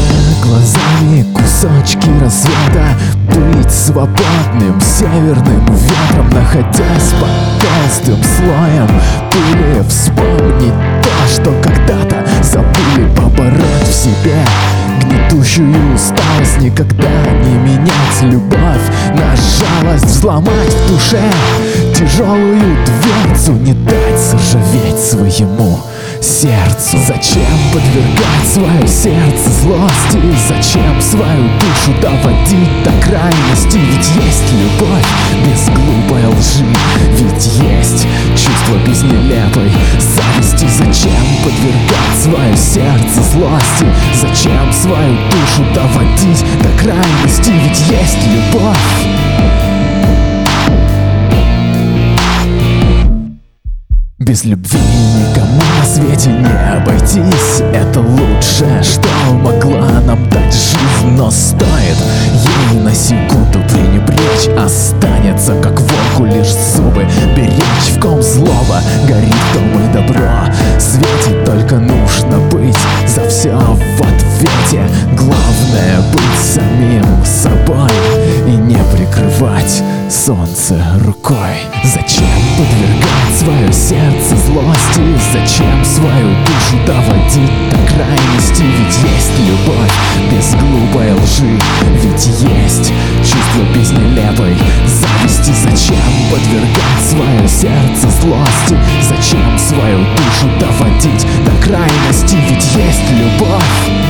глазами кусочки рассвета, быть свободным северным ветром, находясь под толстым слоем пыли, вспомнить то, что когда-то забыли, побороть в себе гнетущую усталость, никогда не менять любовь на жалость, взломать в душе тяжелую дверцу, не дать заржаветь своему сердцу. Зачем подвергать свое сердце злости? Зачем свою душу доводить до крайности? Ведь есть любовь без глупой лжи, ведь есть чувство без нелепой зависти. Зачем подвергать свое сердце злости? Зачем свою душу доводить до крайности? Ведь есть любовь. Без любви никому на свете не обойтись. Это лучшее, что могла нам дать жизнь. Но стоит ей на секунду пренебречь, останется как волку лишь зубы беречь. В ком злоба горит, в том и добро светит. Только нужно быть за все в ответе. Главное быть самим собой и не прикрывать солнце рукой. Зачем подвергать свое сердце злости? Зачем свою душу доводить до крайности? Ведь есть любовь без глупой лжи, ведь есть чувство без нелепой зависти. Зачем подвергать свое сердце злости? Зачем свою душу доводить до крайности? Ведь есть любовь.